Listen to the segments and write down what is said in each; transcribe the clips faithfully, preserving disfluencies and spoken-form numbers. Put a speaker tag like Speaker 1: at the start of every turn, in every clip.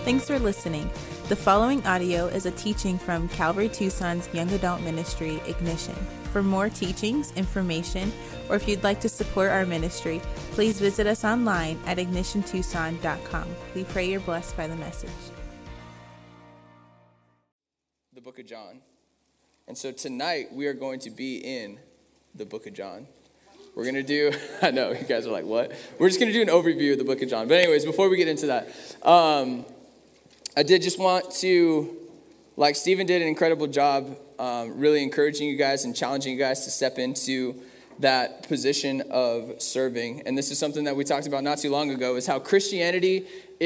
Speaker 1: Thanks for listening. The following audio is a teaching from Calvary Tucson's Young Adult Ministry, Ignition. For more teachings, information, or if you'd like to support our ministry, please visit us online at ignition tucson dot com. We pray you're blessed by the message.
Speaker 2: The book of John. And so tonight we are going to be in the book of John. We're going to do, I know, you guys are like, what? We're just going to do an overview of the book of John. But anyways, before we get into that, um, I did just want to, like Stephen did an incredible job um, really encouraging you guys and challenging you guys to step into that position of serving. And this is something that we talked about not too long ago, is how Christianity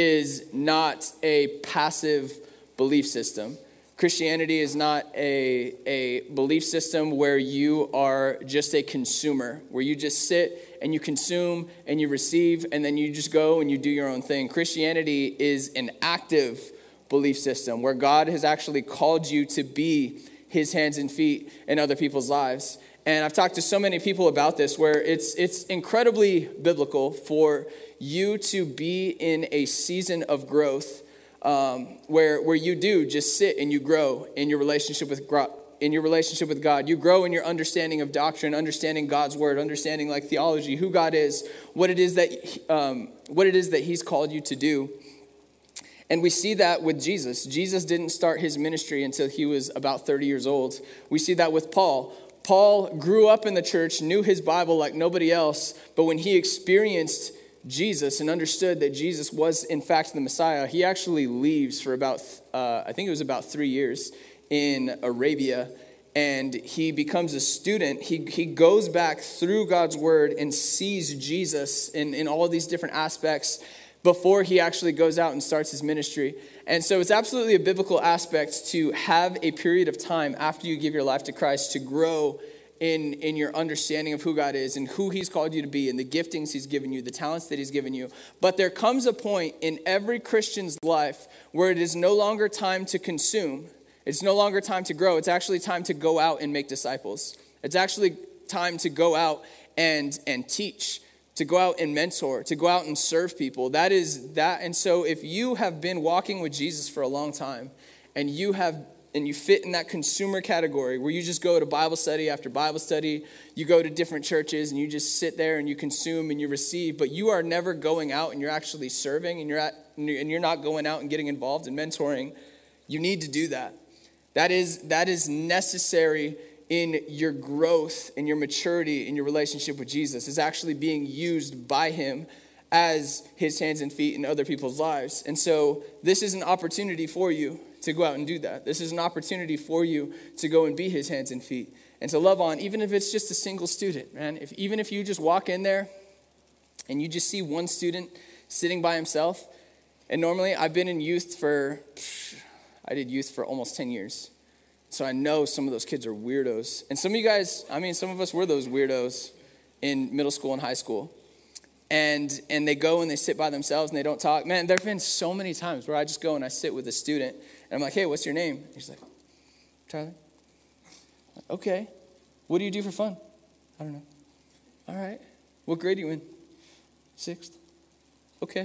Speaker 2: is not a passive belief system. Christianity is not a, a belief system where you are just a consumer, where you just sit and you consume and you receive and then you just go and you do your own thing. Christianity is an active belief system where God has actually called you to be his hands and feet in other people's lives. And I've talked to so many people about this where it's it's incredibly biblical for you to be in a season of growth Um, where where you do just sit and you grow in your relationship with in your relationship with God. You grow in your understanding of doctrine, understanding God's word, understanding like theology, who God is, what it is that um, what it is that He's called you to do. And we see that with Jesus. Jesus didn't start his ministry until he was about thirty years old. We see that with Paul. Paul grew up in the church, knew his Bible like nobody else, but when he experienced Jesus and understood that Jesus was in fact the Messiah, he actually leaves for about, uh, I think it was about three years in Arabia, and he becomes a student. He he goes back through God's word and sees Jesus in, in all of these different aspects before he actually goes out and starts his ministry. And so it's absolutely a biblical aspect to have a period of time after you give your life to Christ to grow In, in your understanding of who God is and who he's called you to be and the giftings he's given you, the talents that he's given you. But there comes a point in every Christian's life where it is no longer time to consume. It's no longer time to grow. It's actually time to go out and make disciples. It's actually time to go out and, and teach, to go out and mentor, to go out and serve people. That is that. And so if you have been walking with Jesus for a long time and you have and you fit in that consumer category where you just go to Bible study after Bible study, you go to different churches and you just sit there and you consume and you receive, but you are never going out and you're actually serving and you're at, and you're not going out and getting involved in mentoring, you need to do that. That is that is necessary in your growth, in your maturity, in your relationship with Jesus. Is actually being used by him as his hands and feet in other people's lives. And so this is an opportunity for you to go out and do that. This is an opportunity for you to go and be his hands and feet and to love on, even if it's just a single student, man. If even if you just walk in there and you just see one student sitting by himself, and normally I've been in youth for, I did youth for almost ten years. So I know some of those kids are weirdos. And some of you guys, I mean, some of us were those weirdos in middle school and high school. And and they go and they sit by themselves and they don't talk. Man, there have been so many times where I just go and I sit with a student and I'm like, hey, what's your name? He's like, Tyler. Like, okay. What do you do for fun? I don't know. All right. What grade are you in? Sixth. Okay.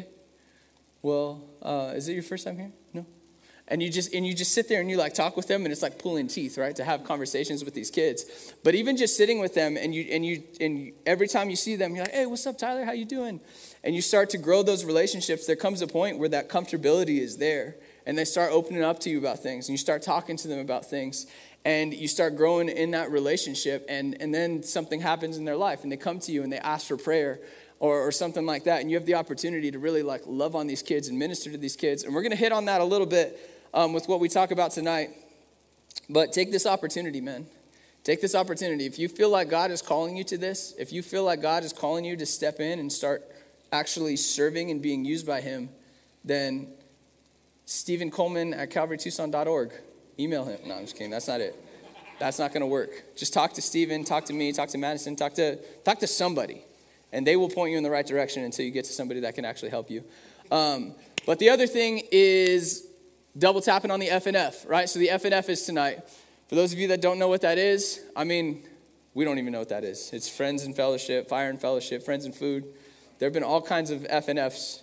Speaker 2: Well, uh, is it your first time here? No. And you just and you just sit there and you like talk with them and it's like pulling teeth, right? To have conversations with these kids. But even just sitting with them and you and you and you, every time you see them, you're like, hey, what's up, Tyler? How you doing? And you start to grow those relationships. There comes a point where that comfortability is there. And they start opening up to you about things. And you start talking to them about things. And you start growing in that relationship. And, and then something happens in their life. And they come to you and they ask for prayer or, or something like that. And you have the opportunity to really like love on these kids and minister to these kids. And we're going to hit on that a little bit um, with what we talk about tonight. But take this opportunity, man. Take this opportunity. If you feel like God is calling you to this, if you feel like God is calling you to step in and start actually serving and being used by him, then Stephen Coleman at calvary tucson dot org. Email him. No, I'm just kidding. That's not it. That's not going to work. Just talk to Stephen, talk to me, talk to Madison, talk to talk to somebody. And they will point you in the right direction until you get to somebody that can actually help you. Um, but the other thing is double tapping on the F N F, right? So the F N F is tonight. For those of you that don't know what that is, I mean, we don't even know what that is. It's Friends and Fellowship, Fire and Fellowship, Friends and Food. There have been all kinds of F N Fs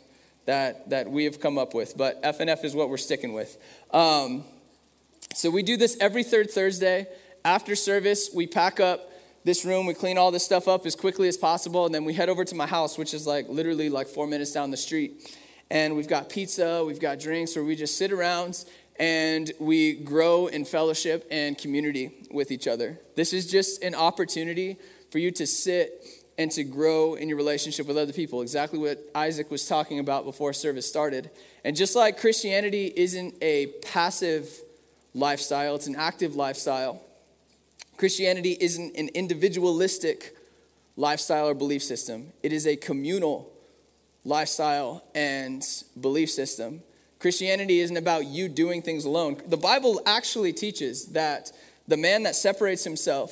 Speaker 2: that that we have come up with. But F N F is what we're sticking with. Um, so we do this every third Thursday. After service, we pack up this room, we clean all this stuff up as quickly as possible, and then we head over to my house, which is like literally like four minutes down the street. And we've got pizza, we've got drinks, where we just sit around and we grow in fellowship and community with each other. This is just an opportunity for you to sit and to grow in your relationship with other people. Exactly what Isaac was talking about before service started. And just like Christianity isn't a passive lifestyle, it's an active lifestyle. Christianity isn't an individualistic lifestyle or belief system. It is a communal lifestyle and belief system. Christianity isn't about you doing things alone. The Bible actually teaches that the man that separates himself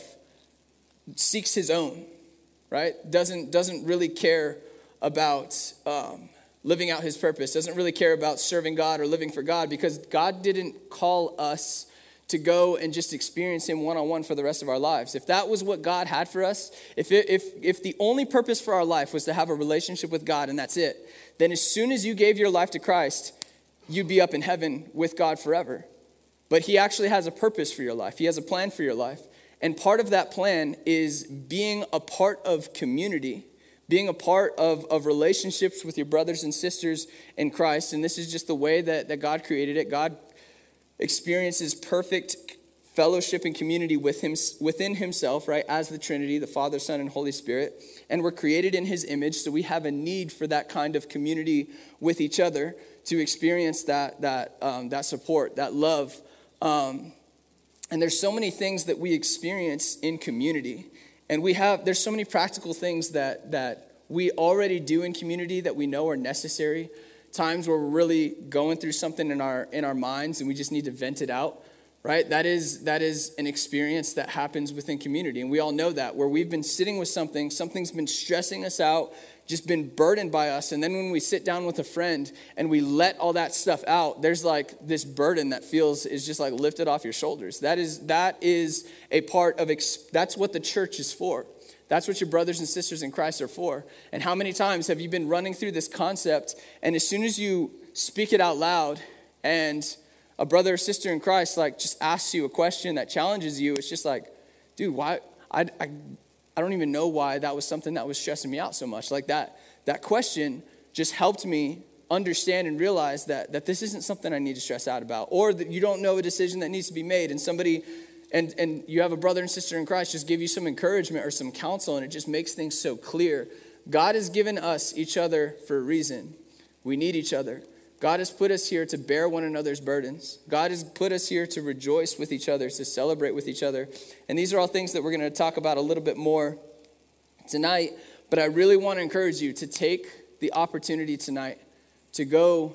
Speaker 2: seeks his own, right? Doesn't, doesn't really care about um, living out his purpose, doesn't really care about serving God or living for God, because God didn't call us to go and just experience him one-on-one for the rest of our lives. If that was what God had for us, if it, if if the only purpose for our life was to have a relationship with God and that's it, then as soon as you gave your life to Christ, you'd be up in heaven with God forever. But he actually has a purpose for your life. He has a plan for your life. And part of that plan is being a part of community, being a part of, of relationships with your brothers and sisters in Christ. And this is just the way that, that God created it. God experiences perfect fellowship and community with him, within himself, right, as the Trinity, the Father, Son, and Holy Spirit. And we're created in his image, so we have a need for that kind of community with each other to experience that, that, um, that support, that love. Um, and there's so many things that we experience in community. And we have, there's so many practical things that, that we already do in community that we know are necessary. Times where we're really going through something in our in our minds and we just need to vent it out, right? That is that is an experience that happens within community. And we all know that, where we've been sitting with something, something's been stressing us out, just been burdened by us. And then when we sit down with a friend and we let all that stuff out, there's like this burden that feels is just like lifted off your shoulders. That is that is a part of, that's what the church is for. That's what your brothers and sisters in Christ are for. And how many times have you been running through this concept, and as soon as you speak it out loud and a brother or sister in Christ like just asks you a question that challenges you, it's just like, dude, why? I, I, I don't even know why that was something that was stressing me out so much. Like that, that question just helped me understand and realize that, that this isn't something I need to stress out about, or that you don't know a decision that needs to be made and somebody And and you have a brother and sister in Christ just give you some encouragement or some counsel, and it just makes things so clear. God has given us each other for a reason. We need each other. God has put us here to bear one another's burdens. God has put us here to rejoice with each other, to celebrate with each other. And these are all things that we're going to talk about a little bit more tonight. But I really want to encourage you to take the opportunity tonight to go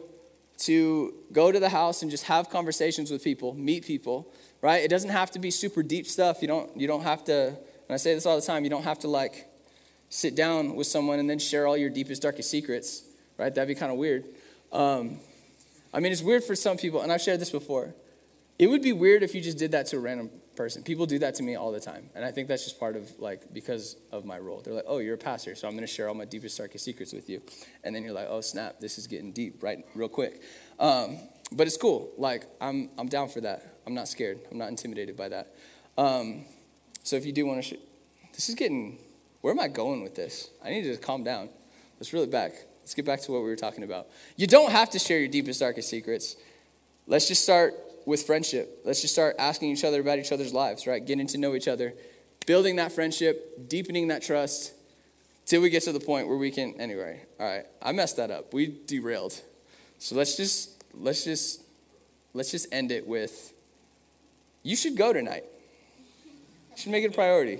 Speaker 2: to go to the house and just have conversations with people, meet people. Right? It doesn't have to be super deep stuff. You don't you don't have to, and I say this all the time, you don't have to like sit down with someone and then share all your deepest, darkest secrets. Right? That'd be kind of weird. Um, I mean, it's weird for some people, and I've shared this before. It would be weird if you just did that to a random person. People do that to me all the time. And I think that's just part of like, because of my role. They're like, oh, you're a pastor, so I'm going to share all my deepest, darkest secrets with you. And then you're like, oh, snap, this is getting deep, right? Real quick. Um, but it's cool. Like, I'm I'm down for that. I'm not scared. I'm not intimidated by that. Um, so if you do want to, sh- this is getting, where am I going with this? I need to calm down. Let's reel it back. Let's get back to what we were talking about. You don't have to share your deepest, darkest secrets. Let's just start with friendship. Let's just start asking each other about each other's lives, right? Getting to know each other, building that friendship, deepening that trust, till we get to the point where we can, anyway, all right, I messed that up. We derailed. So let's just, let's just, let's just end it with, you should go tonight. You should make it a priority.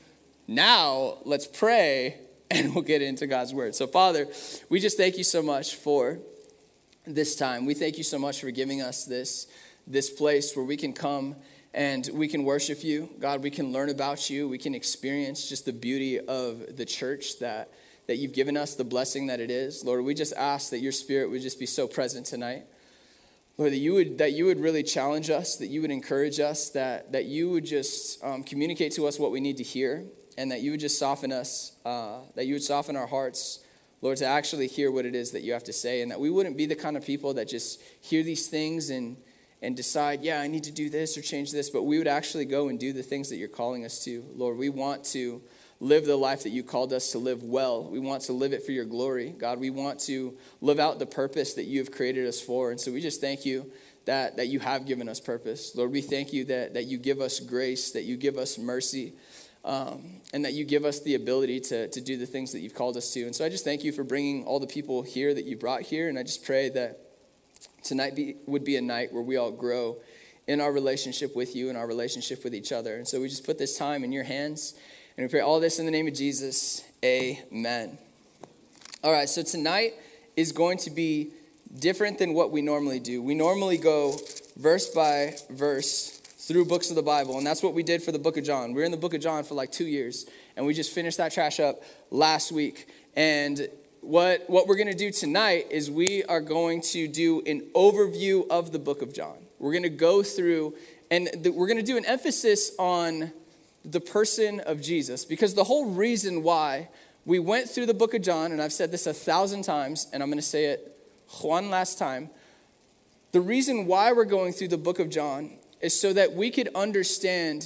Speaker 2: Now, let's pray, and we'll get into God's word. So, Father, we just thank you so much for this time. We thank you so much for giving us this, this place where we can come and we can worship you. God, we can learn about you. We can experience just the beauty of the church that, that you've given us, the blessing that it is. Lord, we just ask that your spirit would just be so present tonight. Lord, that you would that you would really challenge us, that you would encourage us, that, that you would just um, communicate to us what we need to hear, and that you would just soften us, uh, that you would soften our hearts, Lord, to actually hear what it is that you have to say, and that we wouldn't be the kind of people that just hear these things and, and decide, yeah, I need to do this or change this, but we would actually go and do the things that you're calling us to. Lord, we want to live the life that you called us to live well. We want to live it for your glory. God, we want to live out the purpose that you have created us for, and so we just thank you that, that you have given us purpose. Lord, we thank you that, that you give us grace, that you give us mercy, Um, and that you give us the ability to, to do the things that you've called us to. And so I just thank you for bringing all the people here that you brought here. And I just pray that tonight be, would be a night where we all grow in our relationship with you and our relationship with each other. And so we just put this time in your hands. And we pray all this in the name of Jesus. Amen. All right, so tonight is going to be different than what we normally do. We normally go verse by verse through books of the Bible, and that's what we did for the book of John. We were in the book of John for like two years, and we just finished that trash up last week. And what, what we're going to do tonight is we are going to do an overview of the book of John. We're going to go through, and the, we're going to do an emphasis on the person of Jesus, because the whole reason why we went through the book of John, and I've said this a thousand times, and I'm going to say it one last time, the reason why we're going through the book of John is so that we could understand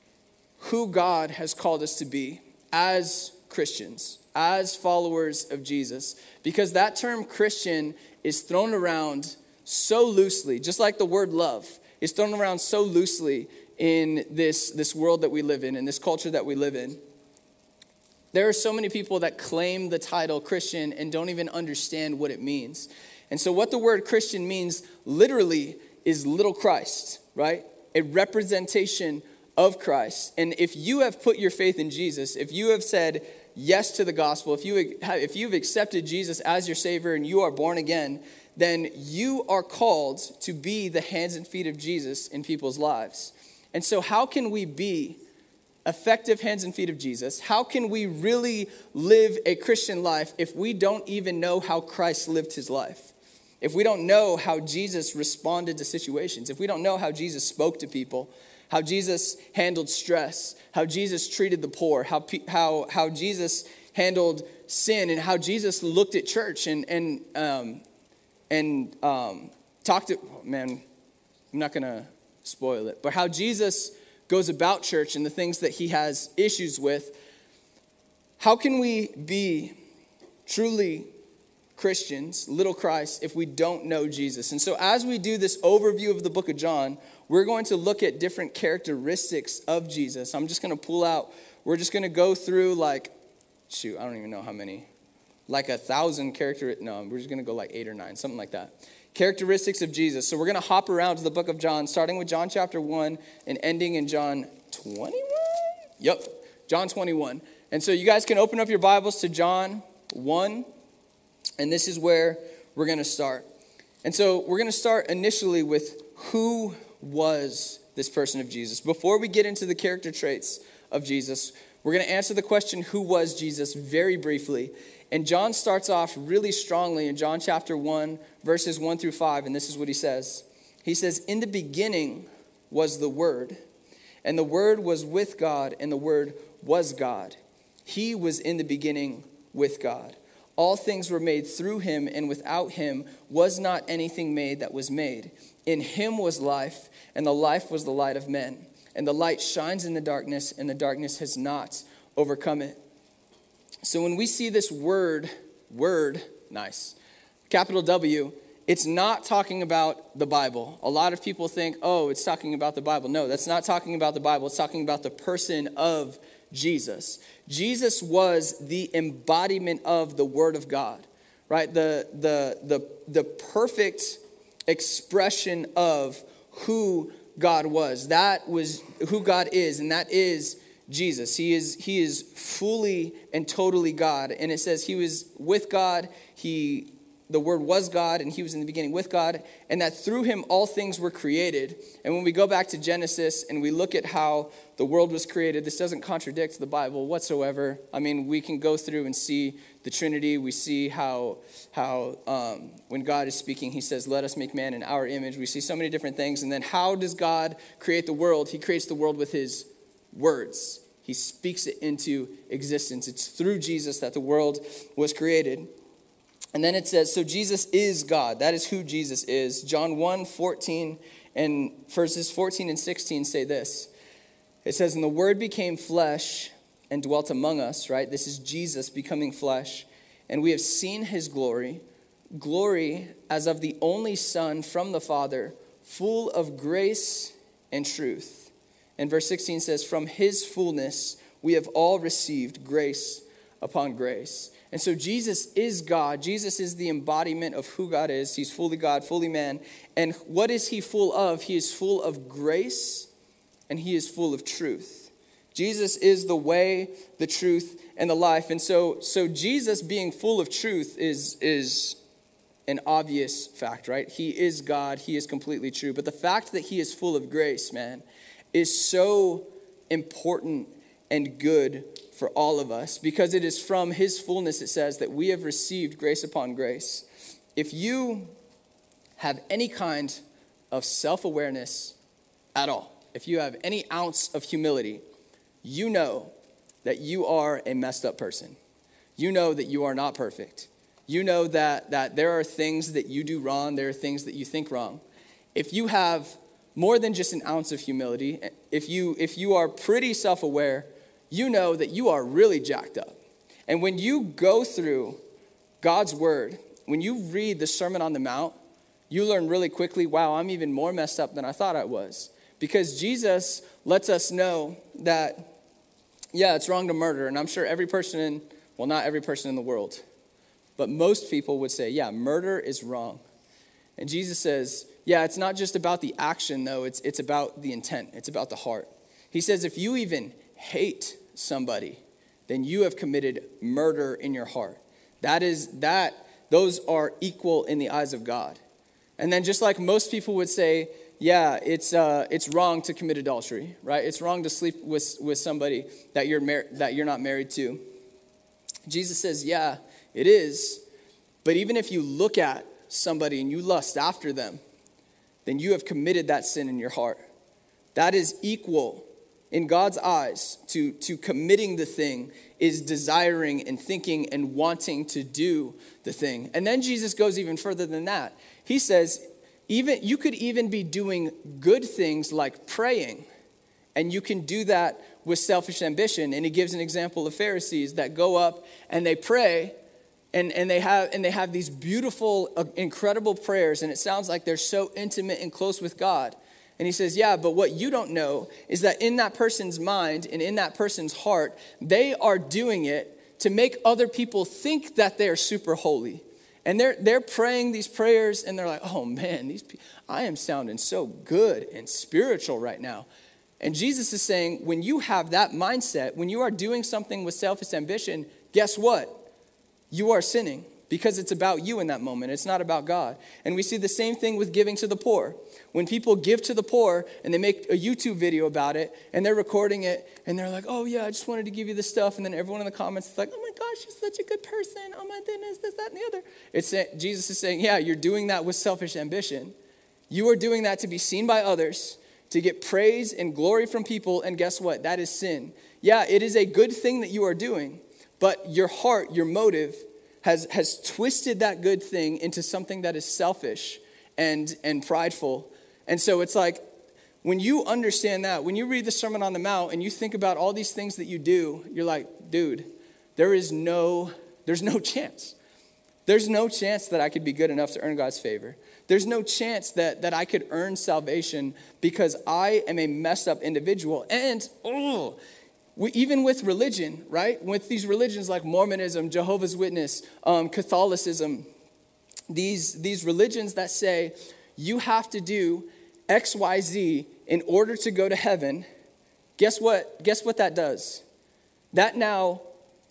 Speaker 2: who God has called us to be as Christians, as followers of Jesus. Because that term Christian is thrown around so loosely, just like the word love is thrown around so loosely in this, this world that we live in, in this culture that we live in. There are so many people that claim the title Christian and don't even understand what it means. And so what the word Christian means literally is little Christ, right? A representation of Christ. And if you have put your faith in Jesus, if you have said yes to the gospel, if you have, if you've accepted Jesus as your Savior and you are born again, then you are called to be the hands and feet of Jesus in people's lives. And so how can we be effective hands and feet of Jesus? How can we really live a Christian life if we don't even know how Christ lived his life? If we don't know how Jesus responded to situations, if we don't know how Jesus spoke to people, how Jesus handled stress, how Jesus treated the poor, how how how Jesus handled sin, and how Jesus looked at church and and um, and um, talked to, oh man, I'm not gonna spoil it, but how Jesus goes about church and the things that he has issues with. How can we be truly Christians, little Christ, if we don't know Jesus? And so as we do this overview of the book of John, we're going to look at different characteristics of Jesus. I'm just going to pull out, we're just going to go through like, shoot, I don't even know how many, like a thousand character, no, we're just going to go like eight or nine, something like that. Characteristics of Jesus. So we're going to hop around to the book of John, starting with John chapter one and ending in John twenty-one? Yep, John twenty-one. And so you guys can open up your Bibles to John one. And this is where we're going to start. And so we're going to start initially with who was this person of Jesus. Before we get into the character traits of Jesus, we're going to answer the question, who was Jesus, very briefly. And John starts off really strongly in John chapter one, verses one through five. And this is what he says. He says, "In the beginning was the Word, and the Word was with God, and the Word was God. He was in the beginning with God. All things were made through him, and without him was not anything made that was made. In him was life, and the life was the light of men. And the light shines in the darkness, and the darkness has not overcome it." So when we see this word, word, nice, capital W, it's not talking about the Bible. A lot of people think, oh, it's talking about the Bible. No, that's not talking about the Bible. It's talking about the person of Jesus. Jesus was the embodiment of the Word of God, right? The, the, the, the perfect expression of who God was. That was who God is, and that is Jesus. He is, he is fully and totally God. And it says he was with God, he the Word was God, and he was in the beginning with God, and that through him all things were created. And when we go back to Genesis and we look at how the world was created, this doesn't contradict the Bible whatsoever. I mean, we can go through and see the Trinity. We see how, how um, when God is speaking, he says, "Let us make man in our image." We see so many different things. And then how does God create the world? He creates the world with his words. He speaks it into existence. It's through Jesus that the world was created. And then it says, so Jesus is God. That is who Jesus is. John one fourteen and verses fourteen and sixteen say this. It says, and the Word became flesh and dwelt among us, right? This is Jesus becoming flesh. And we have seen his glory, glory as of the only Son from the Father, full of grace and truth. And verse sixteen says, from his fullness we have all received grace upon grace. And so Jesus is God. Jesus is the embodiment of who God is. He's fully God, fully man. And what is he full of? He is full of grace and he is full of truth. Jesus is the way, the truth, and the life. And so, so Jesus being full of truth is, is an obvious fact, right? He is God. He is completely true. But the fact that he is full of grace, man, is so important and good for all of us, because it is from his fullness, it says, that we have received grace upon grace. If you have any kind of self-awareness at all, if you have any ounce of humility, you know that you are a messed up person. You know that you are not perfect. You know that, that there are things that you do wrong. There are things that you think wrong. If you have more than just an ounce of humility, if you, if you are pretty self-aware, you know that you are really jacked up. And when you go through God's word, when you read the Sermon on the Mount, you learn really quickly, wow, I'm even more messed up than I thought I was. Because Jesus lets us know that, yeah, it's wrong to murder. And I'm sure every person in, well, not every person in the world, but most people would say, yeah, murder is wrong. And Jesus says, yeah, it's not just about the action, though. It's, it's about the intent. It's about the heart. He says, if you even hate somebody, then you have committed murder in your heart. That is, that, those are equal in the eyes of God. And then just like most people would say, yeah, it's uh, it's wrong to commit adultery, right? It's wrong to sleep with, with somebody that you're mar- that you're not married to. Jesus says, yeah, it is. But even if you look at somebody and you lust after them, then you have committed that sin in your heart. That is equal in God's eyes to, to committing the thing, is desiring and thinking and wanting to do the thing. And then Jesus goes even further than that. He says, even you could even be doing good things like praying, and you can do that with selfish ambition. And he gives an example of Pharisees that go up and they pray, and, and they have and they have these beautiful, uh, incredible prayers, and it sounds like they're so intimate and close with God. And he says, yeah, but what you don't know is that in that person's mind and in that person's heart, they are doing it to make other people think that they're super holy. And they're they're praying these prayers, and they're like, oh man, these pe- I am sounding so good and spiritual right now. And Jesus is saying, when you have that mindset, when you are doing something with selfish ambition, guess what? You are sinning, because it's about you in that moment. It's not about God. And we see the same thing with giving to the poor. When people give to the poor and they make a YouTube video about it and they're recording it and they're like, oh yeah, I just wanted to give you this stuff. And then everyone in the comments is like, oh my gosh, you're such a good person. Oh my goodness, this, that, and the other. It's Jesus is saying, yeah, you're doing that with selfish ambition. You are doing that to be seen by others, to get praise and glory from people. And guess what? That is sin. Yeah, it is a good thing that you are doing, but your heart, your motive has, has twisted that good thing into something that is selfish and, and prideful. And so it's like, when you understand that, when you read the Sermon on the Mount and you think about all these things that you do, you're like, dude, there is no, there's no chance. There's no chance that I could be good enough to earn God's favor. There's no chance that, that I could earn salvation because I am a messed up individual. And, oh, we, even with religion, right? With these religions like Mormonism, Jehovah's Witness, um, Catholicism, these, these religions that say you have to do X, Y, Z in order to go to heaven, guess what? Guess what that does? That now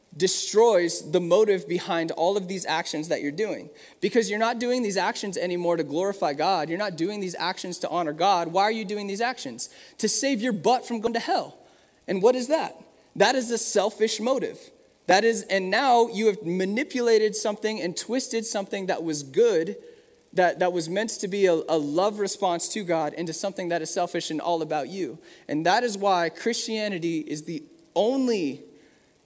Speaker 2: destroys the motive behind all of these actions that you're doing. Because you're not doing these actions anymore to glorify God. You're not doing these actions to honor God. Why are you doing these actions? To save your butt from going to hell. And what is that? That is a selfish motive. That is, and now you have manipulated something and twisted something that was good, that, that was meant to be a, a love response to God, into something that is selfish and all about you. And that is why Christianity is the only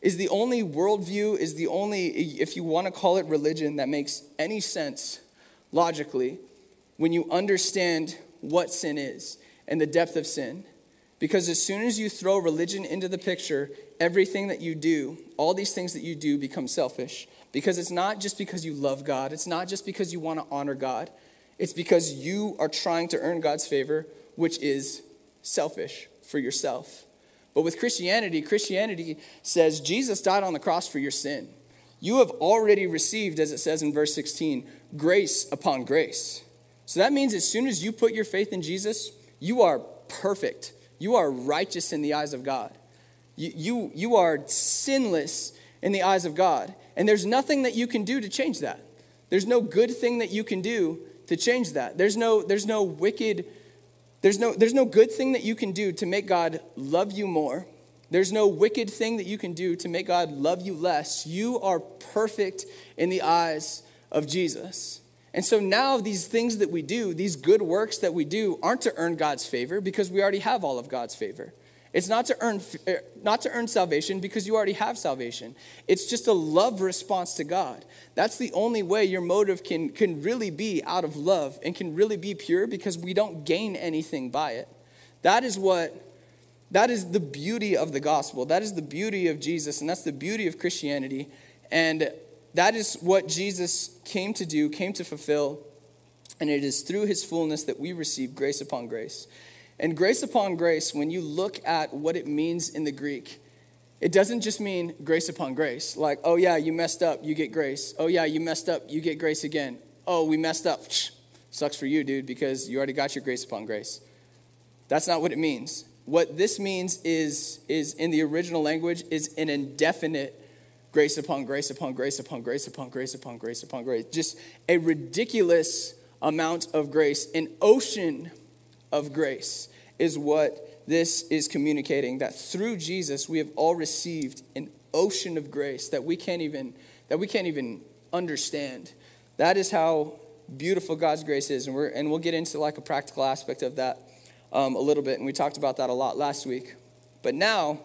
Speaker 2: is the only worldview, is the only, if you want to call it religion, that makes any sense logically when you understand what sin is and the depth of sin. Because as soon as you throw religion into the picture, everything that you do, all these things that you do become selfish. Because it's not just because you love God. It's not just because you want to honor God. It's because you are trying to earn God's favor, which is selfish for yourself. But with Christianity, Christianity says Jesus died on the cross for your sin. You have already received, as it says in verse sixteen, grace upon grace. So that means as soon as you put your faith in Jesus, you are perfect. You are righteous in the eyes of God. You, you, you are sinless in the eyes of God. And there's nothing that you can do to change that. There's no good thing that you can do to change that. There's no, there's no wicked, there's no, there's no good thing that you can do to make God love you more. There's no wicked thing that you can do to make God love you less. You are perfect in the eyes of Jesus. And so now these things that we do, these good works that we do, aren't to earn God's favor because we already have all of God's favor. It's not to earn not to earn salvation because you already have salvation. It's just a love response to God. That's the only way your motive can, can really be out of love and can really be pure, because we don't gain anything by it. That is what that is the beauty of the gospel. That is the beauty of Jesus, and that's the beauty of Christianity. And that is what Jesus came to do, came to fulfill. And it is through his fullness that we receive grace upon grace. And grace upon grace, when you look at what it means in the Greek, it doesn't just mean grace upon grace. Like, oh yeah, you messed up, you get grace. Oh yeah, you messed up, you get grace again. Oh, we messed up. Sucks for you, dude, because you already got your grace upon grace. That's not what it means. What this means is, is in the original language, is an indefinite grace upon grace upon grace upon grace upon grace upon grace upon grace. Just a ridiculous amount of grace, an ocean of grace is what this is communicating. That through Jesus we have all received an ocean of grace that we can't even that we can't even understand. That is how beautiful God's grace is, and we're and we'll get into like a practical aspect of that um, a little bit, and we talked about that a lot last week. But now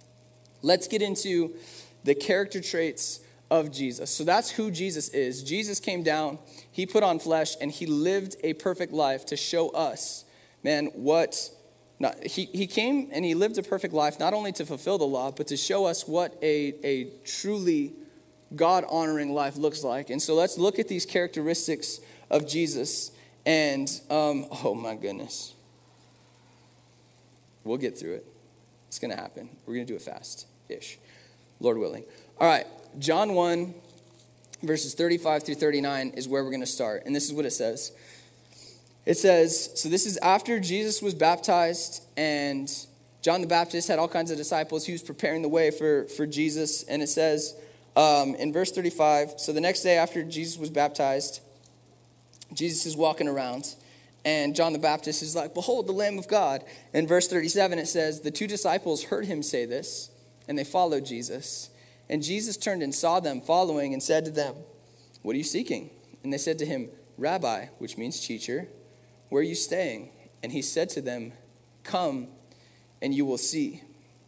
Speaker 2: let's get into the character traits of Jesus. So that's who Jesus is. Jesus came down, he put on flesh, and he lived a perfect life to show us, man, what, not, he, he came and he lived a perfect life, not only to fulfill the law, but to show us what a, a truly God-honoring life looks like. And so let's look at these characteristics of Jesus. And, um, oh my goodness. We'll get through it. It's going to happen. We're going to do it fast-ish, Lord willing. All right, John one, verses thirty-five through thirty-nine is where we're going to start. And this is what it says. It says, so this is after Jesus was baptized, and John the Baptist had all kinds of disciples. He was preparing the way for, for Jesus. And it says um, in verse thirty-five, so the next day after Jesus was baptized, Jesus is walking around. And John the Baptist is like, behold, the Lamb of God. In verse thirty-seven, it says, the two disciples heard him say this, and they followed Jesus. And Jesus turned and saw them following and said to them, what are you seeking? And they said to him, Rabbi, which means teacher, where are you staying? And he said to them, come and you will see.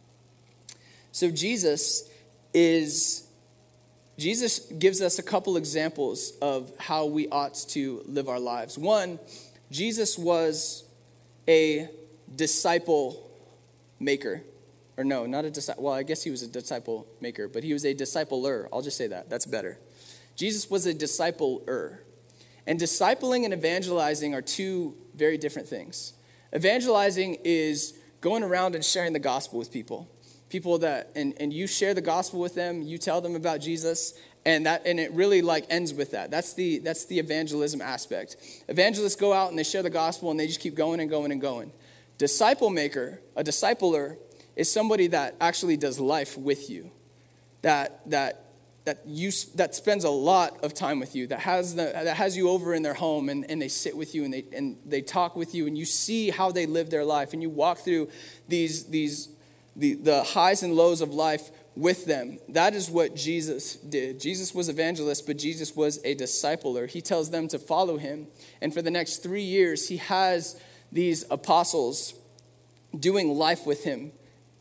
Speaker 2: So Jesus is, Jesus gives us a couple examples of how we ought to live our lives. One, Jesus was a disciple maker. Or no, not a disciple. Well, I guess he was a disciple maker, but he was a discipler. I'll just say that. That's better. Jesus was a discipler. And discipling and evangelizing are two very different things. Evangelizing is going around and sharing the gospel with people. People that, and, and you share the gospel with them, you tell them about Jesus, and that and it really like ends with that. That's the that's the evangelism aspect. Evangelists go out and they share the gospel and they just keep going and going and going. Disciple maker, a discipler, is somebody that actually does life with you. That that that you that spends a lot of time with you, that has the that has you over in their home, and, and they sit with you and they and they talk with you, and you see how they live their life, and you walk through these these the, the highs and lows of life with them. That is what Jesus did. Jesus was evangelist, but Jesus was a discipler. He tells them to follow him. And for the next three years, he has these apostles doing life with him,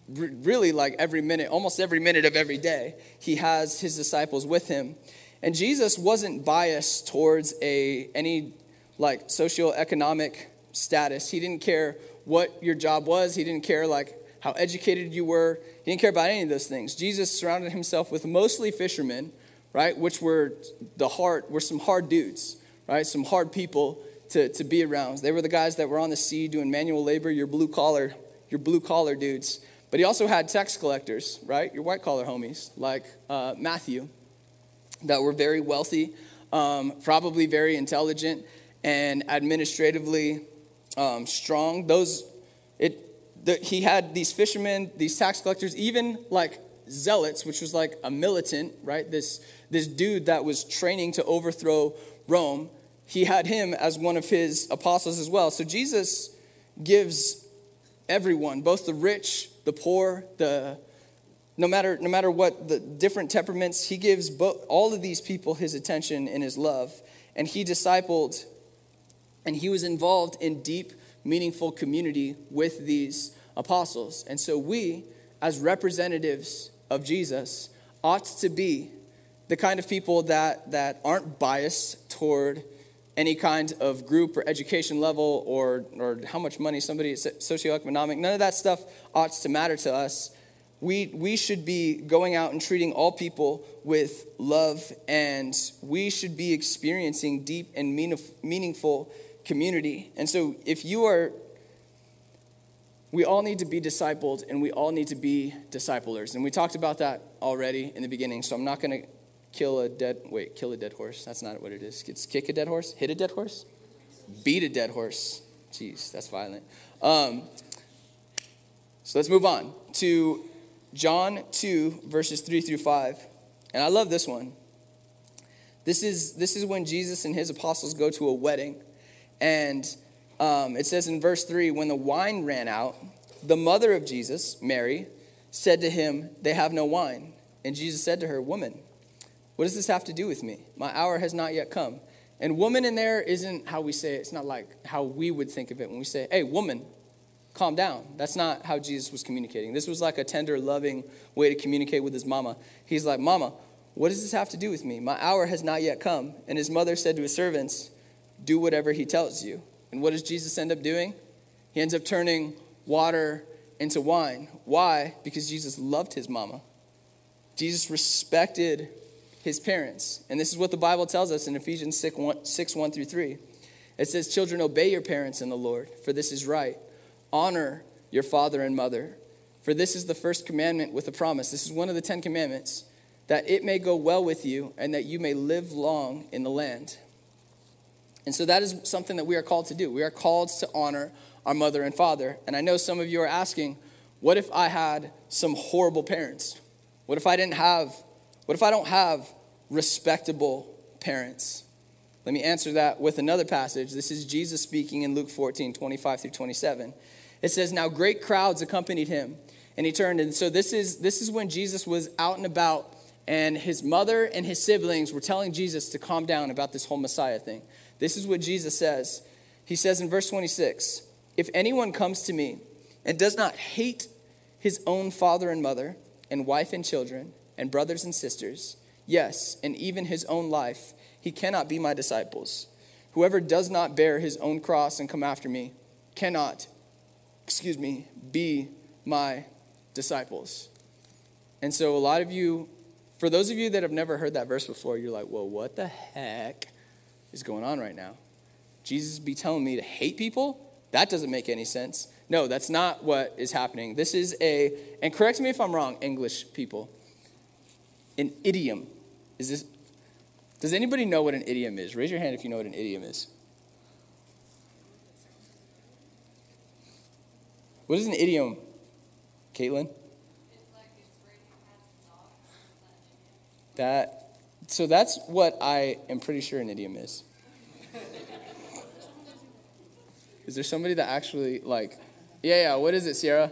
Speaker 2: really like every minute, almost every minute of every day, he has his disciples with him. And Jesus wasn't biased towards a any like socioeconomic status. He didn't care what your job was. He didn't care like how educated you were. He didn't care about any of those things. Jesus surrounded himself with mostly fishermen, right? Which were the hard, were some hard dudes, right? Some hard people to, to be around. They were the guys that were on the sea doing manual labor, your blue collar, your blue collar dudes. But he also had tax collectors, right? Your white collar homies, like uh, Matthew, that were very wealthy, um, probably very intelligent and administratively um, strong. Those, it, the, he had these fishermen, these tax collectors, even like zealots, which was like a militant, right? This this dude that was training to overthrow Rome. He had him as one of his apostles as well. So Jesus gives everyone, both the rich, the poor, the no matter no matter what the different temperaments, he gives both, all of these people his attention and his love. And he discipled, and he was involved in deep, meaningful community with these apostles. And so we, as representatives of Jesus, ought to be the kind of people that, that aren't biased toward any kind of group or education level or, or how much money somebody is socioeconomic. None of that stuff ought to matter to us. We, we should be going out and treating all people with love, and we should be experiencing deep and meaningful community. And so if you are, we all need to be discipled, and we all need to be disciplers. And we talked about that already in the beginning, so I'm not going to kill a dead, wait, kill a dead horse. That's not what it is. It's kick a dead horse, hit a dead horse, beat a dead horse. Jeez, that's violent. Um, so let's move on to John two, verses three through five. And I love this one. This is, this is when Jesus and his apostles go to a wedding. And um, it says in verse three, when the wine ran out, the mother of Jesus, Mary, said to him, they have no wine. And Jesus said to her, woman, what does this have to do with me? My hour has not yet come. And woman in there isn't how we say it. It's not like how we would think of it when we say, hey, woman, calm down. That's not how Jesus was communicating. This was like a tender, loving way to communicate with his mama. He's like, mama, what does this have to do with me? My hour has not yet come. And his mother said to his servants, do whatever he tells you. And what does Jesus end up doing? He ends up turning water into wine. Why? Because Jesus loved his mama. Jesus respected his parents. And this is what the Bible tells us in Ephesians six, one through three. It says, children, obey your parents in the Lord, for this is right. Honor your father and mother, for this is the first commandment with a promise. This is one of the Ten Commandments, that it may go well with you and that you may live long in the land. And so that is something that we are called to do. We are called to honor our mother and father. And I know some of you are asking, what if I had some horrible parents? What if I didn't have, what if I don't have respectable parents? Let me answer that with another passage. This is Jesus speaking in Luke fourteen, twenty-five through twenty-seven. It says, now great crowds accompanied him, and he turned. And so this is this is when Jesus was out and about, and his mother and his siblings were telling Jesus to calm down about this whole Messiah thing. This is what Jesus says. He says in verse twenty-six, if anyone comes to me and does not hate his own father and mother and wife and children and brothers and sisters, yes, and even his own life, he cannot be my disciples. Whoever does not bear his own cross and come after me cannot, excuse me, be my disciples. And so a lot of you, for those of you that have never heard that verse before, you're like, well, what the heck is going on right now? Jesus be telling me to hate people? That doesn't make any sense. No, that's not what is happening. This is a, and correct me if I'm wrong, English people, an idiom. Is this, does anybody know what an idiom is? Raise your hand if you know what an idiom is. What is an idiom, Caitlin?
Speaker 3: It's like it's breaking cats and dogs.
Speaker 2: That, so that's what I am pretty sure an idiom is. Is there somebody that actually, like, yeah, yeah, what is it, Sierra?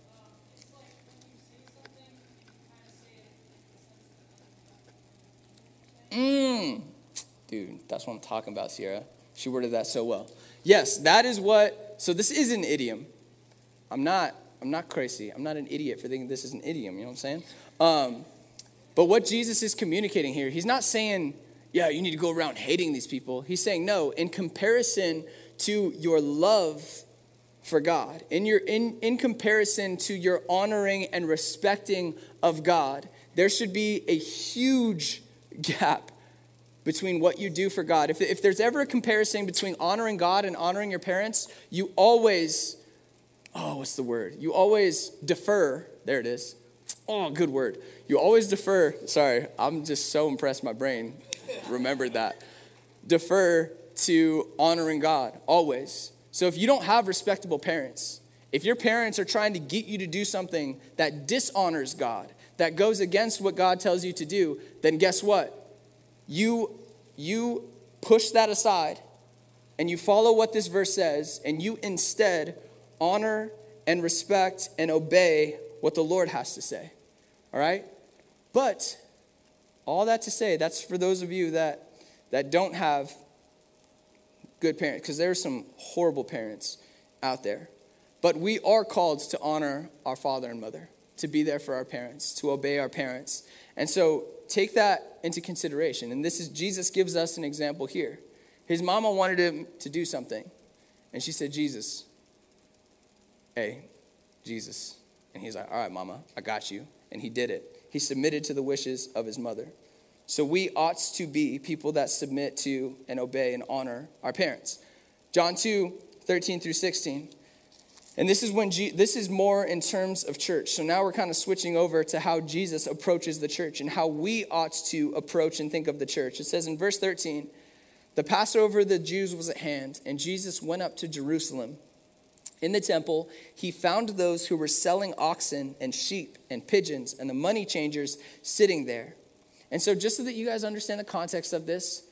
Speaker 2: Mmm. Dude, that's what I'm talking about, Sierra. She worded that so well. Yes, that is what, so this is an idiom. I'm not, I'm not crazy. I'm not an idiot for thinking this is an idiom. You know what I'm saying? Um, but what Jesus is communicating here, he's not saying, yeah, you need to go around hating these people. He's saying, no, in comparison to your love for God, in your in, in comparison to your honoring and respecting of God, there should be a huge gap between what you do for God. If, if there's ever a comparison between honoring God and honoring your parents, you always, oh, what's the word? You always defer. There it is. Oh, good word. You always defer. Sorry, I'm just so impressed my brain remembered that. Defer to honoring God, always. So if you don't have respectable parents, if your parents are trying to get you to do something that dishonors God, that goes against what God tells you to do, then guess what? You, you push that aside and you follow what this verse says, and you instead honor and respect and obey what the Lord has to say. All right? But all that to say, that's for those of you that, that don't have good parents, because there are some horrible parents out there. But we are called to honor our father and mother, to be there for our parents, to obey our parents. And so take that into consideration. And this is, Jesus gives us an example here. His mama wanted him to do something. And she said, Jesus, hey, Jesus. And he's like, all right, mama, I got you. And he did it. He submitted to the wishes of his mother. So we ought to be people that submit to and obey and honor our parents. John two, thirteen through sixteen. And this is when G- this is more in terms of church. So now we're kind of switching over to how Jesus approaches the church and how we ought to approach and think of the church. It says in verse thirteen, the Passover of the Jews was at hand, and Jesus went up to Jerusalem. In the temple, he found those who were selling oxen and sheep and pigeons and the money changers sitting there. And so just so that you guys understand the context of this,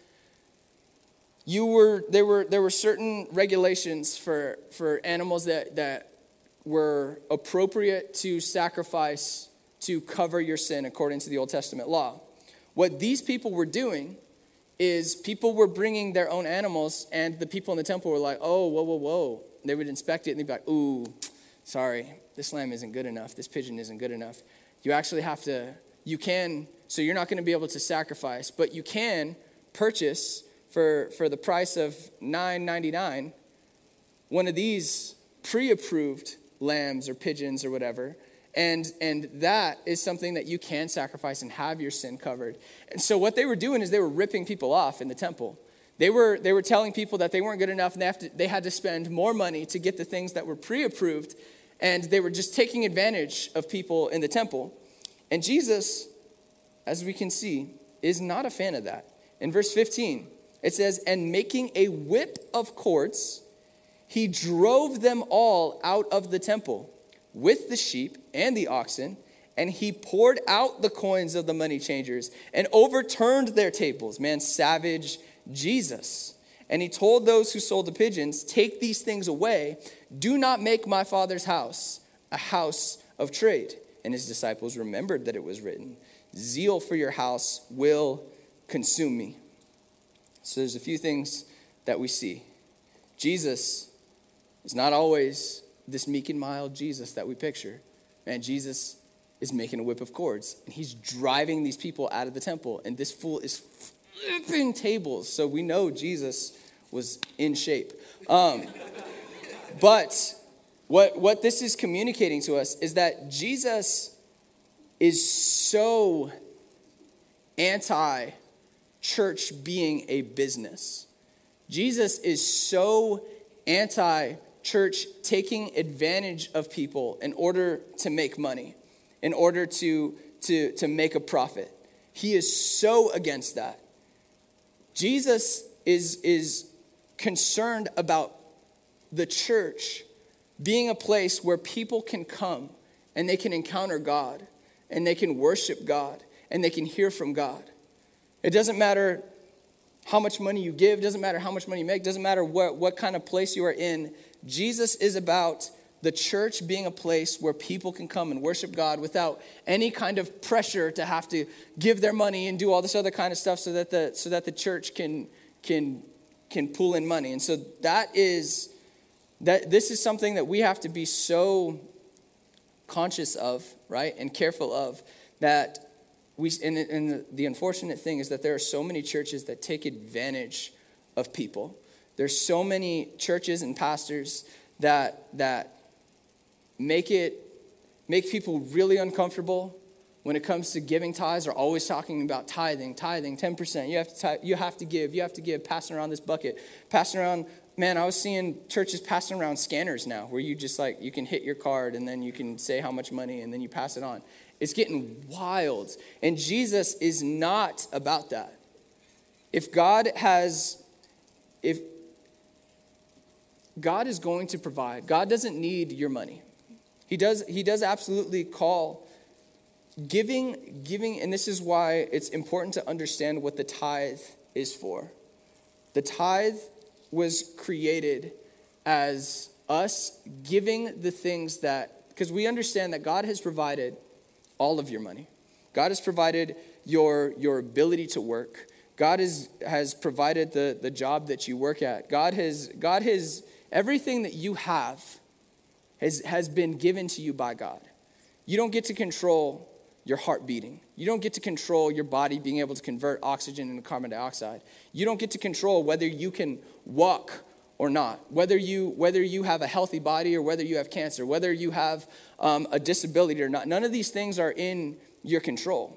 Speaker 2: you were there were there were certain regulations for, for animals that, that were appropriate to sacrifice to cover your sin according to the Old Testament law. What these people were doing is people were bringing their own animals, and the people in the temple were like, oh, whoa, whoa, whoa. They would inspect it and they'd be like, ooh, sorry, this lamb isn't good enough. This pigeon isn't good enough. You actually have to, you can, so you're not going to be able to sacrifice, but you can purchase for, for the price of nine ninety-nine one of these pre-approved lambs or pigeons or whatever. And, and that is something that you can sacrifice and have your sin covered. And so what they were doing is they were ripping people off in the temple. They were they were telling people that they weren't good enough, and they, have to, they had to spend more money to get the things that were pre-approved, and they were just taking advantage of people in the temple. And Jesus, as we can see, is not a fan of that. In verse fifteen, it says, and making a whip of cords, he drove them all out of the temple with the sheep and the oxen, and he poured out the coins of the money changers and overturned their tables. Man, savage Jesus. And he told those who sold the pigeons, take these things away. Do not make my Father's house a house of trade. And his disciples remembered that it was written, zeal for your house will consume me. So there's a few things that we see. Jesus is not always this meek and mild Jesus that we picture. Man, Jesus is making a whip of cords, and he's driving these people out of the temple, and this fool is flipping tables. So we know Jesus was in shape. Um, but what, what this is communicating to us is that Jesus is so anti-church being a business. Jesus is so anti-church taking advantage of people in order to make money, in order to, to, to make a profit. He is so against that. Jesus is, is concerned about the church being a place where people can come and they can encounter God and they can worship God and they can hear from God. It doesn't matter how much money you give, doesn't matter how much money you make, doesn't matter what, what kind of place you are in. Jesus is about the church being a place where people can come and worship God without any kind of pressure to have to give their money and do all this other kind of stuff so that the so that the church can can can pull in money. And so that is that this is something that we have to be so conscious of, right, and careful of, that we, and, and the unfortunate thing is that there are so many churches that take advantage of people. There's so many churches and pastors that that make it make people really uncomfortable when it comes to giving tithes. Are always talking about tithing, tithing, ten percent. You have to tithe, you have to give, you have to give, passing around this bucket, passing around. Man, I was seeing churches passing around scanners now, where you just like, you can hit your card and then you can say how much money and then you pass it on. It's getting wild. And Jesus is not about that. If God has, if God is going to provide, God doesn't need your money. He does, he does absolutely call giving, giving, and this is why it's important to understand what the tithe is for. The tithe was created as us giving the things that, because we understand that God has provided all of your money. God has provided your, your ability to work. God is, has provided the, the job that you work at. God has, God has, everything that you have has, has been given to you by God. You don't get to control your heart beating. You don't get to control your body being able to convert oxygen into carbon dioxide. You don't get to control whether you can walk or not, whether you whether you have a healthy body or whether you have cancer, whether you have um, a disability or not. None of these things are in your control.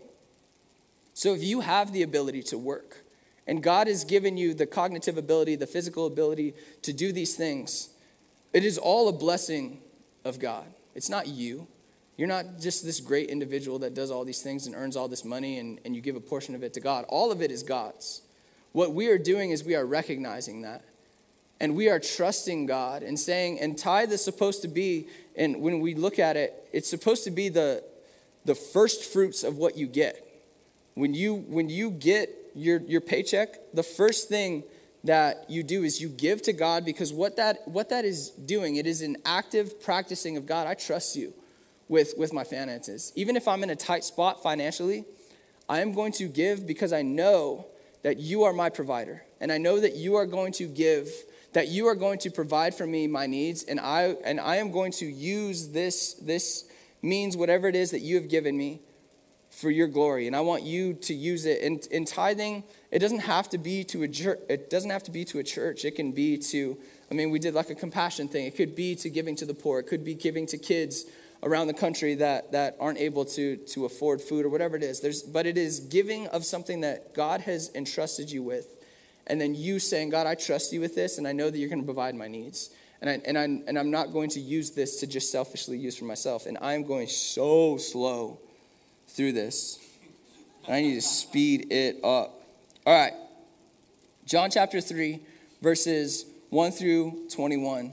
Speaker 2: So if you have the ability to work, and God has given you the cognitive ability, the physical ability to do these things, it is all a blessing of God. It's not you. You're not just this great individual that does all these things and earns all this money and, and you give a portion of it to God. All of it is God's. What we are doing is we are recognizing that. And we are trusting God and saying, and tithe is supposed to be, and when we look at it, it's supposed to be the, the first fruits of what you get. When you when you get your, your paycheck, the first thing that you do is you give to God, because what that what that is doing, it is an active practicing of God. I trust you with, with my finances. Even if I'm in a tight spot financially, I am going to give because I know that you are my provider. And I know that you are going to give, that you are going to provide for me my needs. And I and I am going to use this, this means, whatever it is that you have given me, for your glory. And I want you to use it. And in tithing, it doesn't have to be to a church. It doesn't have to be to a church. It can be to, I mean, we did like a compassion thing. It could be to giving to the poor. It could be giving to kids around the country that, that aren't able to, to afford food or whatever it is. There's, but it is giving of something that God has entrusted you with. And then you saying, God, I trust you with this, and I know that you're going to provide my needs. And, I, and, I, and I'm not going to use this to just selfishly use for myself. And I'm going so slow through this. I need to speed it up. All right. John chapter three, verses one through twenty-one.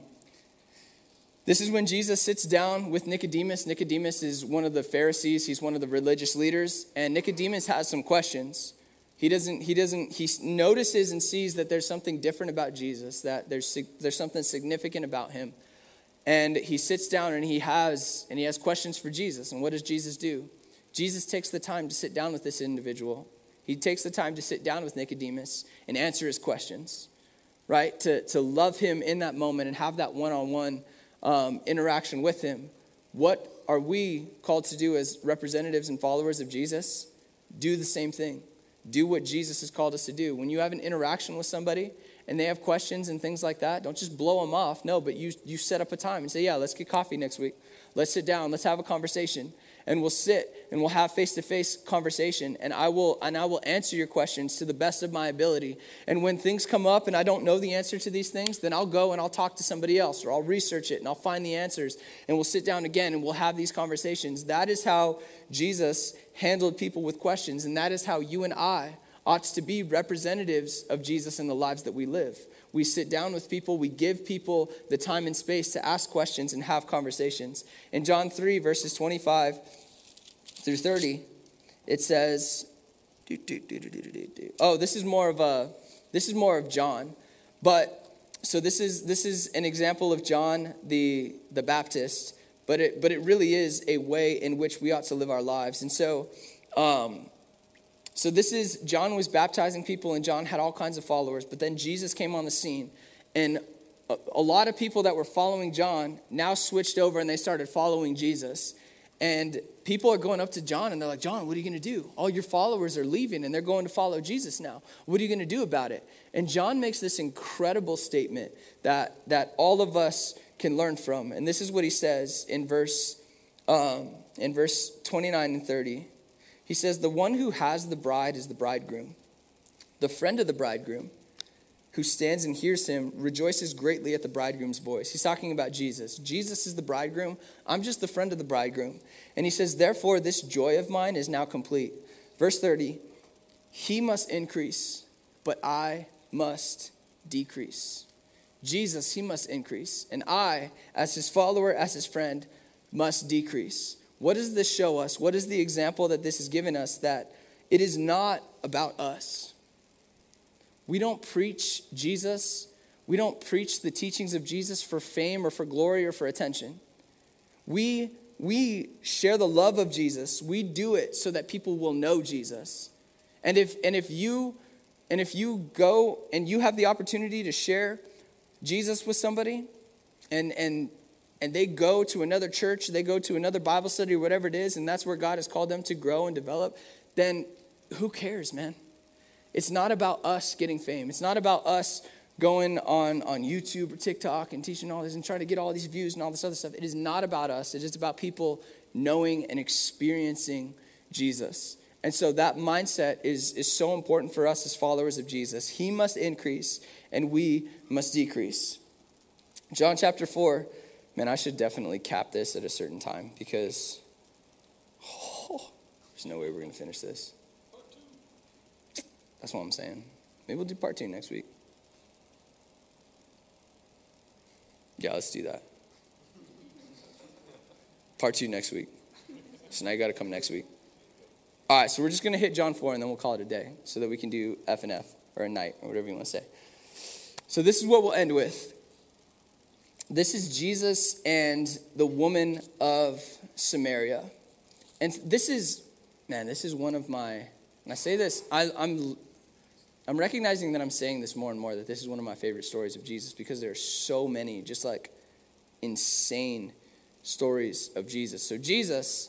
Speaker 2: This is when Jesus sits down with Nicodemus. Nicodemus is one of the Pharisees. He's one of the religious leaders. And Nicodemus has some questions. He doesn't, he doesn't, he notices and sees that there's something different about Jesus, that there's, there's something significant about him. And he sits down and he has, and he has questions for Jesus. And what does Jesus do? Jesus takes the time to sit down with this individual. He takes the time to sit down with Nicodemus and answer his questions, right? To, to love him in that moment and have that one-on-one um, interaction with him. What are we called to do as representatives and followers of Jesus? Do the same thing. Do what Jesus has called us to do. When you have an interaction with somebody and they have questions and things like that, don't just blow them off. No, but you, you set up a time and say, yeah, let's get coffee next week. Let's sit down. Let's have a conversation. And we'll sit and we'll have face-to-face conversation, and I will and I will answer your questions to the best of my ability. And when things come up and I don't know the answer to these things, then I'll go and I'll talk to somebody else, or I'll research it and I'll find the answers, and we'll sit down again and we'll have these conversations. That is how Jesus handled people with questions, and that is how you and I ought to be representatives of Jesus in the lives that we live. We sit down with people, we give people the time and space to ask questions and have conversations. In John three, verses twenty-five through thirty, it says, do, do, do, do, do, do, do. oh, this is more of a, this is more of John. But, so this is this is an example of John the, the Baptist, but it, but it really is a way in which we ought to live our lives. And so, um, So this is, John was baptizing people, and John had all kinds of followers. But then Jesus came on the scene, and a, a lot of people that were following John now switched over and they started following Jesus. And people are going up to John and they're like, John, what are you going to do? All your followers are leaving and they're going to follow Jesus now. What are you going to do about it? And John makes this incredible statement that, that all of us can learn from. And this is what he says in verse, um, in verse twenty-nine and thirty. He says, the one who has the bride is the bridegroom. The friend of the bridegroom who stands and hears him rejoices greatly at the bridegroom's voice. He's talking about Jesus. Jesus is the bridegroom. I'm just the friend of the bridegroom. And he says, therefore, this joy of mine is now complete. Verse thirty, he must increase, but I must decrease. Jesus, he must increase. And I, as his follower, as his friend, must decrease. What does this show us? What is the example that this has given us? That it is not about us. We don't preach Jesus. We don't preach the teachings of Jesus for fame or for glory or for attention. We, we share the love of Jesus. We do it so that people will know Jesus. And if, and if you, and if you go and you have the opportunity to share Jesus with somebody, and, and, and they go to another church, they go to another Bible study or whatever it is, and that's where God has called them to grow and develop, then who cares, man? It's not about us getting fame. It's not about us going on, on YouTube or TikTok and teaching all this and trying to get all these views and all this other stuff. It is not about us. It is about people knowing and experiencing Jesus. And so that mindset is, is so important for us as followers of Jesus. He must increase and we must decrease. John chapter four, man, I should definitely cap this at a certain time because oh, there's no way we're going to finish this. That's what I'm saying. Maybe we'll do part two next week. Yeah, let's do that. Part two next week. So now you got to come next week. All right, so we're just going to hit John four, and then we'll call it a day so that we can do F and F, or a night, or whatever you want to say. So this is what we'll end with. This is Jesus and the woman of Samaria. And this is, man, this is one of my, and I say this, I, I'm... I'm recognizing that I'm saying this more and more, that this is one of my favorite stories of Jesus because there are so many just like insane stories of Jesus. So Jesus,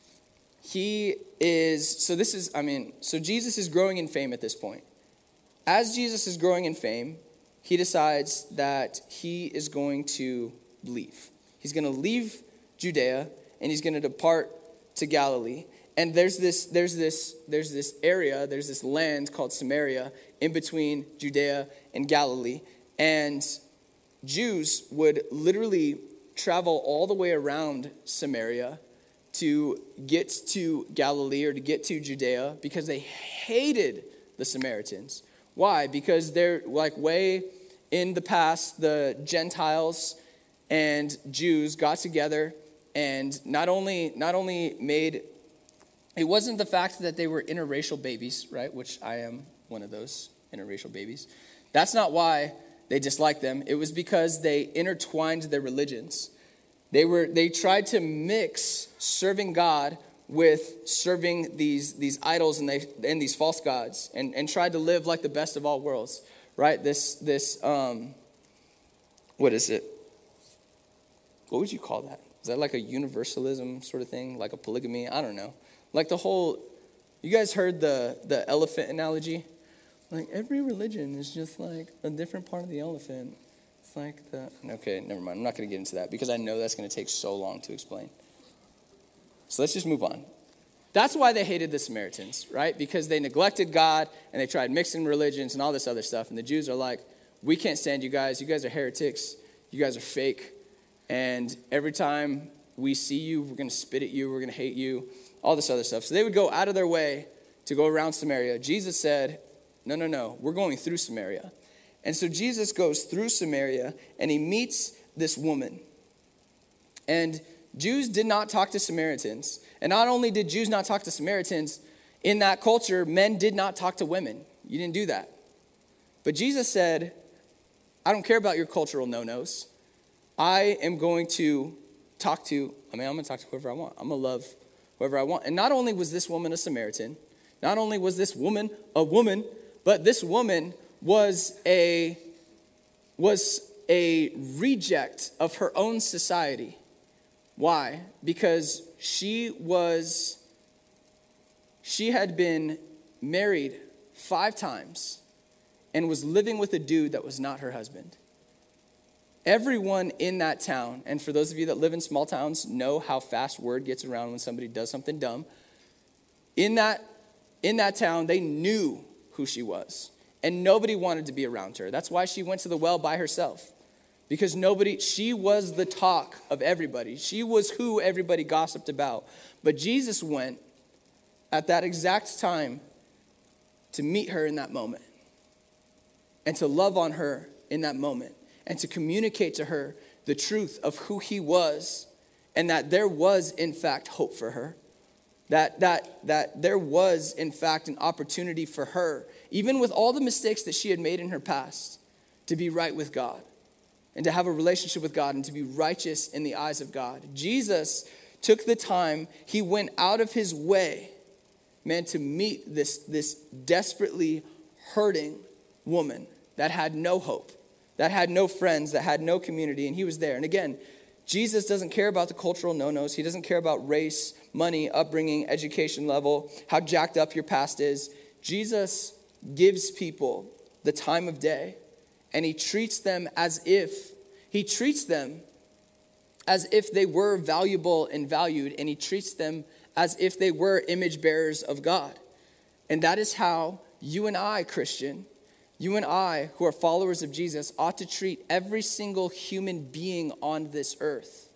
Speaker 2: he is, so this is, I mean, so Jesus is growing in fame at this point. As Jesus is growing in fame, he decides that he is going to leave. He's going to leave Judea and he's going to depart to Galilee. And there's this, there's this, there's this area, there's this land called Samaria in between Judea and Galilee. And Jews would literally travel all the way around Samaria to get to Galilee or to get to Judea because they hated the Samaritans. Why? Because they're like way in the past, the Gentiles and Jews got together and not only, not only made... It wasn't the fact that they were interracial babies, right? Which I am one of those interracial babies. That's not why they disliked them. It was because they intertwined their religions. They were they tried to mix serving God with serving these, these idols and they and these false gods and, and tried to live like the best of all worlds, right? This this um what is it? What would you call that? Is that like a universalism sort of thing? Like a polygamy? I don't know. Like the whole, you guys heard the, the elephant analogy? Like every religion is just like a different part of the elephant. It's like the, okay, never mind. I'm not going to get into that because I know that's going to take so long to explain. So let's just move on. That's why they hated the Samaritans, right? Because they neglected God and they tried mixing religions and all this other stuff. And the Jews are like, we can't stand you guys. You guys are heretics. You guys are fake. And every time we see you, we're going to spit at you. We're going to hate you. All this other stuff. So they would go out of their way to go around Samaria. Jesus said, no, no, no, we're going through Samaria. And so Jesus goes through Samaria and he meets this woman. And Jews did not talk to Samaritans. And not only did Jews not talk to Samaritans, in that culture, men did not talk to women. You didn't do that. But Jesus said, I don't care about your cultural no-nos. I am going to talk to, I mean, I'm going to talk to whoever I want. I'm going to love whoever I want. And not only was this woman a Samaritan, not only was this woman a woman, but this woman was a was a reject of her own society. Why? Because she was, she had been married five times and was living with a dude that was not her husband. Everyone in that town, and for those of you that live in small towns, know how fast word gets around when somebody does something dumb. In that, in that town, they knew who she was, and nobody wanted to be around her. That's why she went to the well by herself, because nobody, she was the talk of everybody. She was who everybody gossiped about. But Jesus went at that exact time to meet her in that moment and to love on her in that moment, and to communicate to her the truth of who he was, and that there was, in fact, hope for her. That, that, that there was, in fact, an opportunity for her, even with all the mistakes that she had made in her past, to be right with God and to have a relationship with God and to be righteous in the eyes of God. Jesus took the time, he went out of his way, man, to meet this, this desperately hurting woman that had no hope, that had no friends, that had no community, and he was there. And again, Jesus doesn't care about the cultural no-nos. He doesn't care about race, money, upbringing, education level, how jacked up your past is. Jesus gives people the time of day, and he treats them as if, he treats them as if they were valuable and valued, and he treats them as if they were image bearers of God. And that is how you and I, Christian, you and I, who are followers of Jesus, ought to treat every single human being on this earth.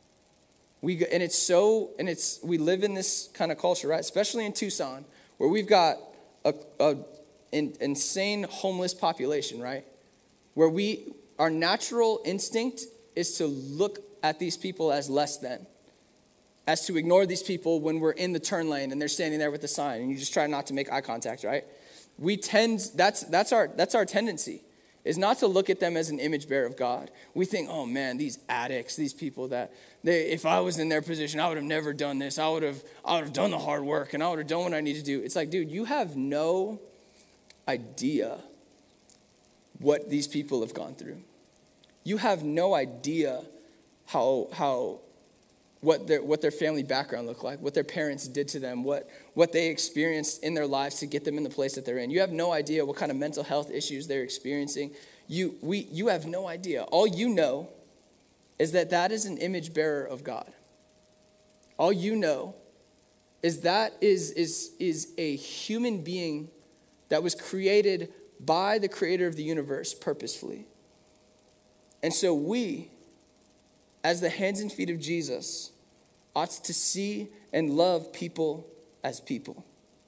Speaker 2: We and it's so, and it's we live in this kind of culture, right? Especially in Tucson, where we've got a, a an insane homeless population, right? Where we, our natural instinct is to look at these people as less than, as to ignore these people when we're in the turn lane and they're standing there with the sign, and you just try not to make eye contact, right? We tend, that's that's our that's our tendency, is not to look at them as an image bearer of God. We think, oh man, these addicts, these people that, they, if I was in their position, I would have never done this. I would have I would have done the hard work, and I would have done what I need to do. It's like, dude, you have no idea what these people have gone through. You have no idea how how what their what their family background looked like, what their parents did to them, what, what they experienced in their lives to get them in the place that they're in. You have no idea what kind of mental health issues they're experiencing. You we you have no idea. All you know is that that is an image bearer of God. All you know is that is is is a human being that was created by the creator of the universe purposefully. And so we, as the hands and feet of Jesus, ought to see and love people as people.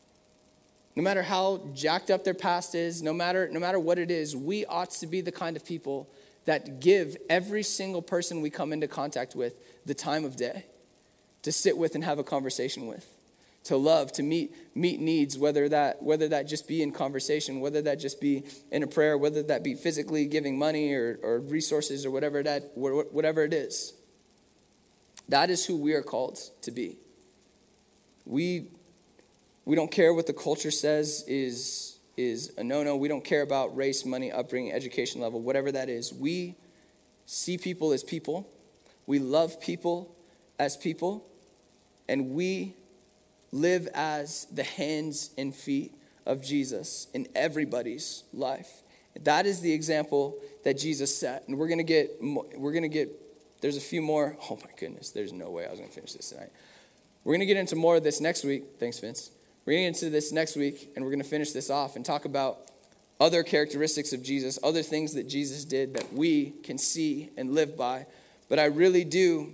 Speaker 2: No matter how jacked up their past is, no matter, no matter what it is, we ought to be the kind of people that give every single person we come into contact with the time of day to sit with and have a conversation with, to love, to meet meet needs, whether that whether that just be in conversation, whether that just be in a prayer, whether that be physically giving money or, or resources or whatever that whatever it is. That is who we are called to be. We we don't care what the culture says is is a no-no. We don't care about race, money, upbringing, education level, whatever that is. We see people as people. We love people as people, and we live as the hands and feet of Jesus in everybody's life. That is the example that Jesus set. And we're going to get, we're going to get, there's a few more. Oh my goodness, there's no way I was going to finish this tonight. We're going to get into more of this next week. Thanks, Vince. We're going to get into this next week, and we're going to finish this off and talk about other characteristics of Jesus, other things that Jesus did that we can see and live by. But I really do,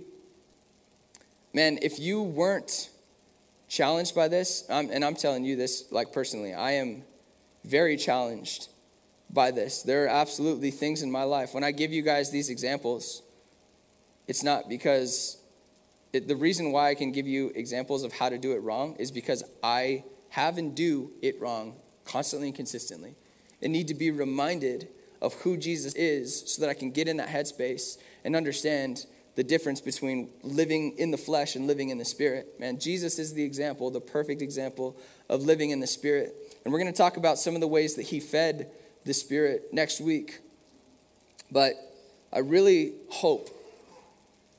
Speaker 2: man, if you weren't challenged by this, um, and I'm telling you this like personally, I am very challenged by this. There are absolutely things in my life. When I give you guys these examples, it's not because, it, the reason why I can give you examples of how to do it wrong is because I have and do it wrong constantly and consistently. And need to be reminded of who Jesus is so that I can get in that headspace and understand the difference between living in the flesh and living in the spirit. Man, Jesus is the example, the perfect example of living in the spirit. And we're going to talk about some of the ways that he fed the spirit next week. But I really hope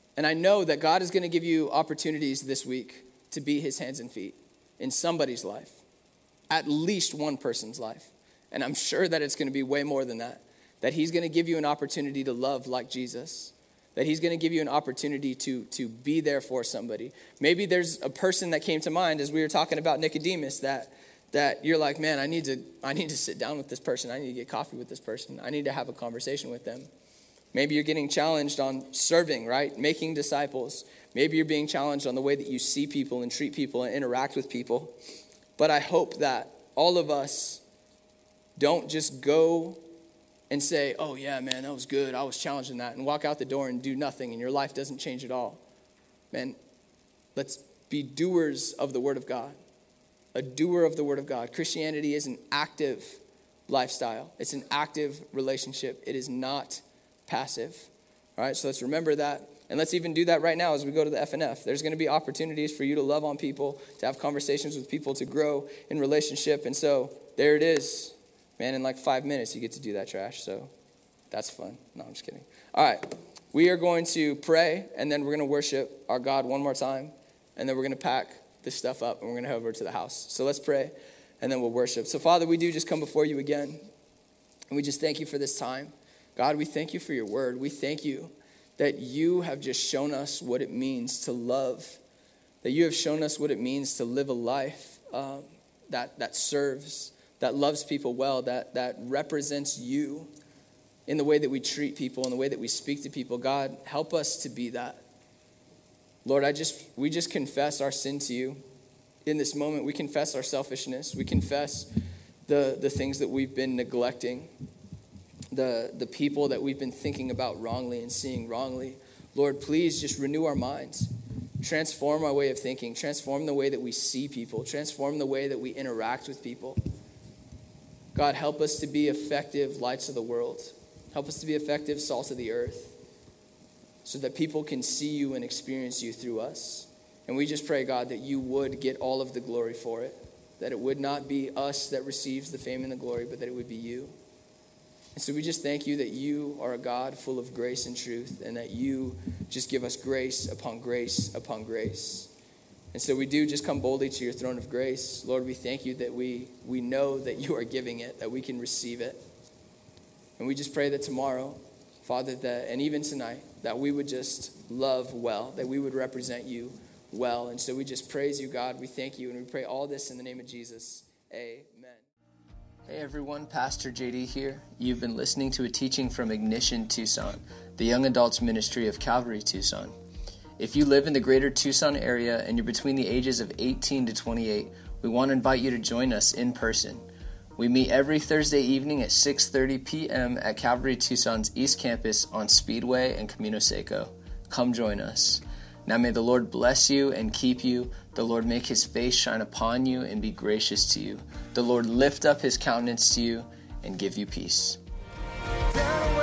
Speaker 2: And I know that God is going to give you opportunities this week to be his hands and feet in somebody's life, at least one person's life. And I'm sure that it's going to be way more than that, that he's going to give you an opportunity to love like Jesus, that he's going to give you an opportunity to, to be there for somebody. Maybe there's a person that came to mind as we were talking about Nicodemus that that you're like, man, I need to I need to sit down with this person. I need to get coffee with this person. I need to have a conversation with them. Maybe you're getting challenged on serving, right? Making disciples. Maybe you're being challenged on the way that you see people and treat people and interact with people. But I hope that all of us don't just go and say, oh yeah, man, that was good. I was challenged in that, and walk out the door and do nothing and your life doesn't change at all. Man, let's be doers of the word of God. A doer of the word of God. Christianity is an active lifestyle. It's an active relationship. It is not passive. All right, so let's remember that. And let's even do that right now as we go to the F N F. There's going to be opportunities for you to love on people, to have conversations with people, to grow in relationship. And so there it is. Man, in like five minutes, you get to do that, Trash. So that's fun. No, I'm just kidding. All right, we are going to pray, and then we're going to worship our God one more time. And then we're going to pack this stuff up, and we're going to head over to the house. So let's pray, and then we'll worship. So, Father, we do just come before you again, and we just thank you for this time. God, we thank you for your word. We thank you that you have just shown us what it means to love, that you have shown us what it means to live a life um, that, that serves, that loves people well, that, that represents you in the way that we treat people, in the way that we speak to people. God, help us to be that. Lord, I just we just confess our sin to you in this moment. We confess our selfishness. We confess the, the things that we've been neglecting, the, the people that we've been thinking about wrongly and seeing wrongly. Lord, please just renew our minds. Transform our way of thinking. Transform the way that we see people. Transform the way that we interact with people. God, help us to be effective lights of the world. Help us to be effective salt of the earth, so that people can see you and experience you through us. And we just pray, God, that you would get all of the glory for it, that it would not be us that receives the fame and the glory, but that it would be you. And so we just thank you that you are a God full of grace and truth, and that you just give us grace upon grace upon grace. And so we do just come boldly to your throne of grace. Lord, we thank you that we, we know that you are giving it, that we can receive it. And we just pray that tomorrow, Father, that and even tonight, that we would just love well, that we would represent you well. And so we just praise you, God. We thank you, and we pray all this in the name of Jesus. Amen. Hey everyone, Pastor J D here. You've been listening to a teaching from Ignition Tucson, the young adults ministry of Calvary Tucson. If you live in the greater Tucson area and you're between the ages of eighteen to twenty-eight, we want to invite you to join us in person. We meet every Thursday evening at six thirty p.m. at Calvary Tucson's East Campus on Speedway and Camino Seco. Come join us. Now may the Lord bless you and keep you. The Lord make his face shine upon you and be gracious to you. The Lord lift up his countenance to you and give you peace.
Speaker 4: Down